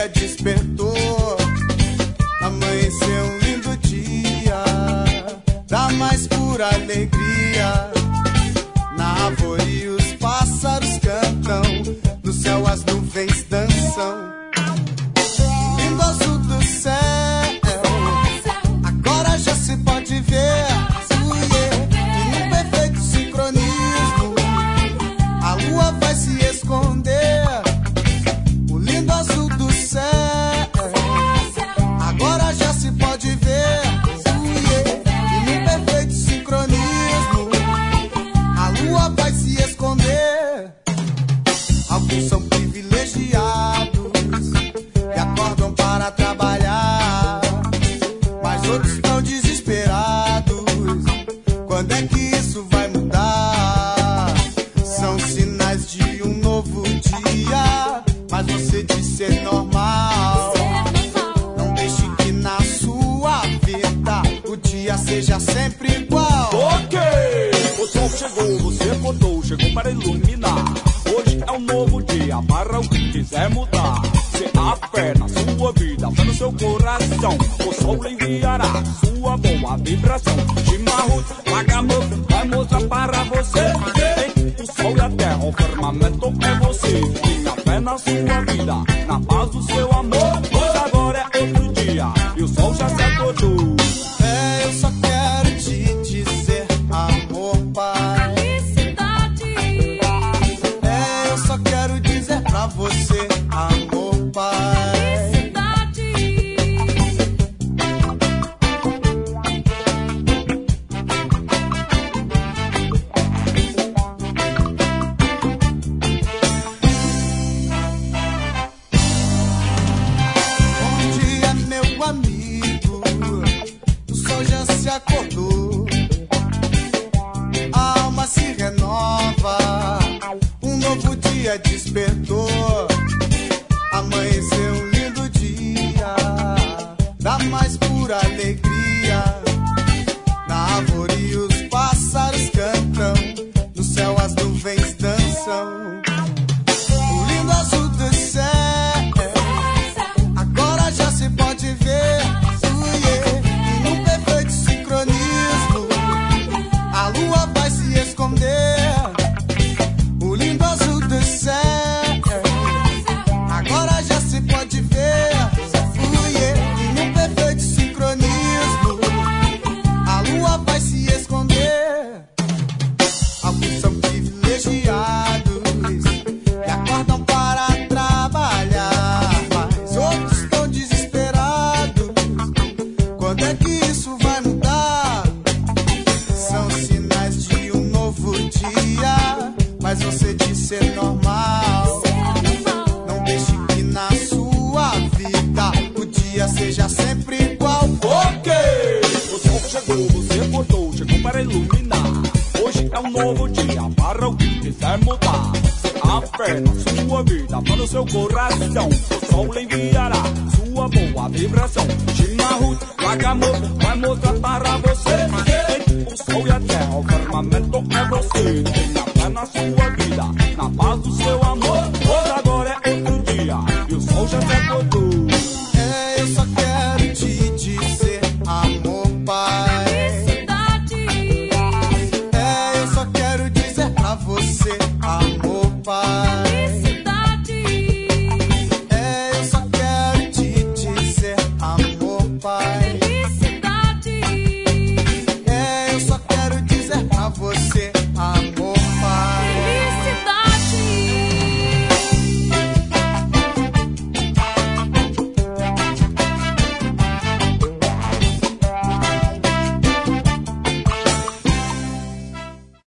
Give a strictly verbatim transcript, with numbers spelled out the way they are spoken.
dia despertou, amanheceu um lindo dia, da mais pura alegria. Na árvore os pássaros cantam, no céu as nuvens dançam. Lindo azul do céu, agora já se pode ver. E num perfeito sincronismo, a lua vai se esconder. O lindo azul do céu, agora já se pode ver. E num perfeito sincronismo, a lua vai se esconder. Alguns são privilegiados e acordam para trabalhar, mas outros estão desesperados. Quando é que isso vai mudar? São sinais de um novo dia, mas você disse é normal. Não deixe que na sua vida o dia seja sempre igual. Ok! O sol chegou, você acordou, chegou para iluminar. Hoje é um novo dia para o que quiser mudar. Se há fé na sua vida, fé no seu coração, o sol enviará sua boa vibração. Chimarrão, vagabundo, vai mostrar para você. O sol e a terra, o firmamento é você. Tenha fé na sua vida, na paz do seu amor. Pois agora é outro dia e o sol já se acordou. É, eu só quero te dizer, amor, pai. É, eu só quero dizer pra você, amor, pai. Bom dia, meu amigo, o sol já se acordou. A alma se renova, um novo dia despertou. Amanheceu um lindo dia, da mais pura alegria. Na árvore os pássaros cantam, no céu as nuvens dançam. O lindo azul do céu, agora já se pode ver. E num perfeito sincronismo, a lua vai se esconder. O lindo azul do céu, agora já se pode ver. E num perfeito sincronismo, a lua vai se esconder. Alguns são privilegiados e acordam para trabalhar, mas outros estão desesperados. Quando é que isso vai mudar? São sinais de um novo dia, mas você disse é normal. Não deixe que na sua vida o dia seja sempre igual. Ok! O sol chegou, você acordou, chegou para iluminar. Hoje é um novo dia para o que quiser mudar. Se há fé na sua vida, para o seu coração, o sol enviará sua boa vibração. Chimarrão, vagabundo, vai mostrar para você. O sol e a terra, o firmamento é você. Tenha fé na sua vida, na paz do seu amor.